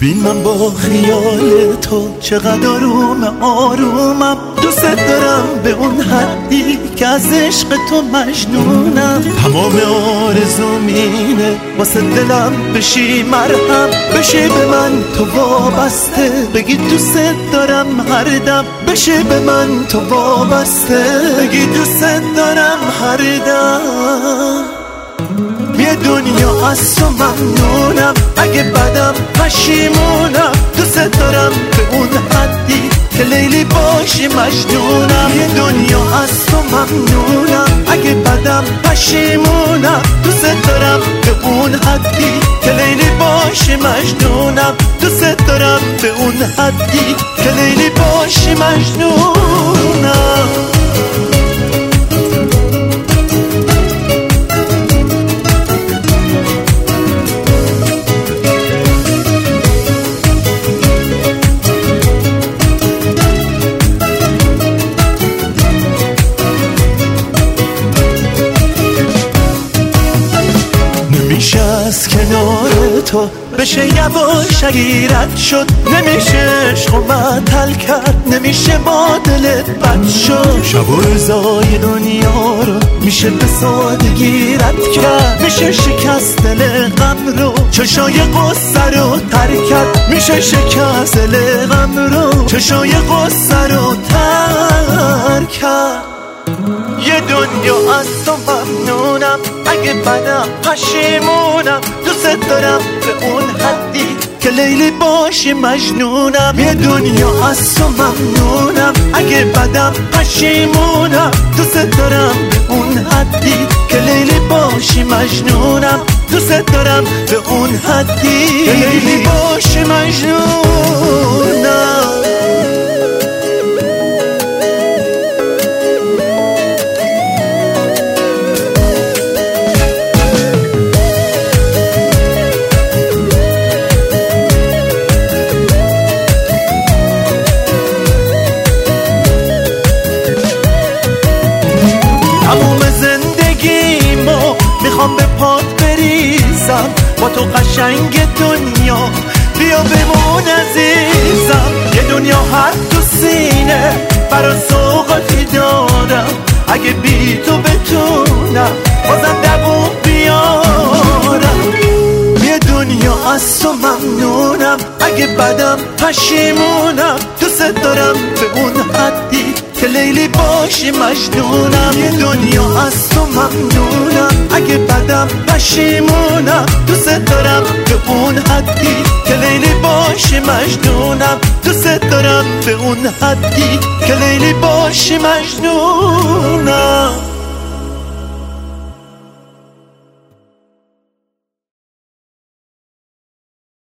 ببین من با خیال تو چقدر آرومم دوست دارم به اون حدی که از عشق تو مجنونم. تمام آرزوم اینه واسه دلم بشی مرهم، بشه به من تو وابسته، بگی دوست دارم هر دم، بشه به من تو وابسته، بگی دوست دارم هر دم. یه دنیا از تو ممنونم، اگه بدم پشیمونم، دوست دارم به اون حدی که لیلی باشی مجنونم. یه دنیا از تو ممنونم، اگه بدم پشیمونم، دوست دارم به اون حدی که لیلی باشی مجنونم، دوست دارم به اون حدی که لیلی باشی مجنونم. نمیشه از کنار تو بشه یواش اگیرت شد، نمیشه عشق و معطل کرد، نمیشه با دلت بد شد. شب و روزای دنیا رو میشه به سادگی رد کرد، میشه شکست دل غم رو چشای غصه رو ترک کرد، میشه شکست دل غم رو چشای غصه رو ترک کرد. یه دنیا از تو ممنونم، اگه بدم پشیمونم، دوست دارم به اون حدی که لیلی باشی مجنونم. یه دنیا از تو ممنونم، اگه بدم پشیمونم، دوست دارم به اون حدی که لیلی باشی مجنونم، دوست دارم به اون حدی که لیلی باشی مجنونم. تموم زندگیمو میخوام به پات بریزم، با تو قشنگ دنیا بیا بمون عزیزم. یه دنیا هر تو سینه برا سوقاتی دارم، اگه بی تو بتونم بازم دووم بیارم. یه دنیا از تو ممنونم، اگه بدم پشیمونم، دوست دارم به اون حدی که لیلی باشی مجنونم. یه دنیا از تو ممنونم، اگه بدم پشیمونم، دوست دارم به اون حدی که لیلی باشی مجنونم، دوست دارم به اون حدی که لیلی باشی مجنونم.